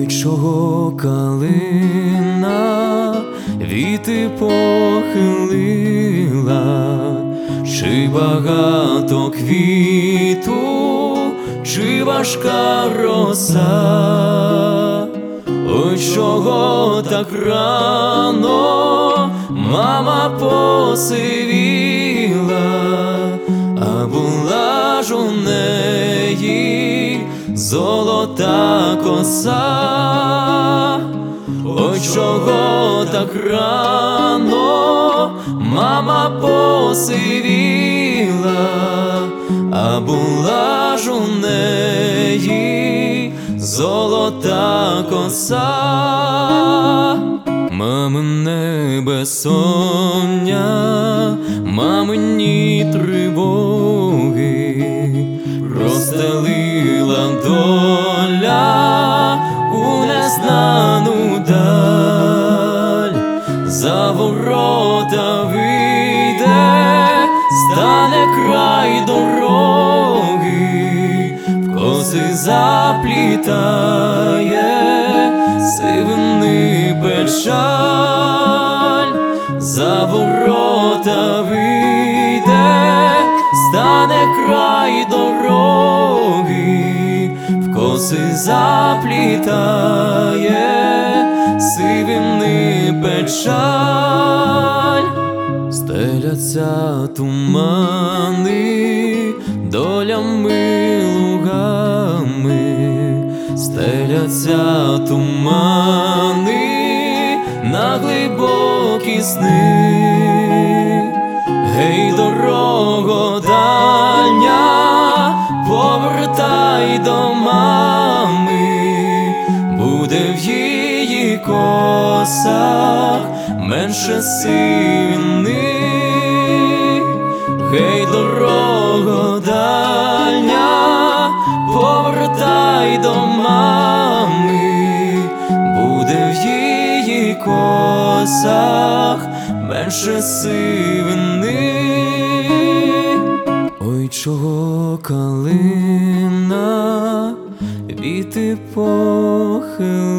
чого калина віти похилила, чи багато квіту, чи важка роса. Ой, чого так рано мама посивіла, а була ж у неї золота коса. Ой, чого так рано мама посивіла, а була ж у неї золота коса. Мамине безсоння, мамині тривоги розстелила доля у незнану даль. За ворота вийде, стане край дороги, в коси заплітає сивини печаль. За ворота вийде, стане край дороги, в коси заплітає сивини печаль. Стеляться тумани долями лугами, стеляться тумани на глибокі сни. Гей, дорого дальня, повертай до мами, буде в її косах менше сивини. Гей, дорого дальня, повертай до мами, буде в її косах менше сивини. Ой, чого калина віти похилила,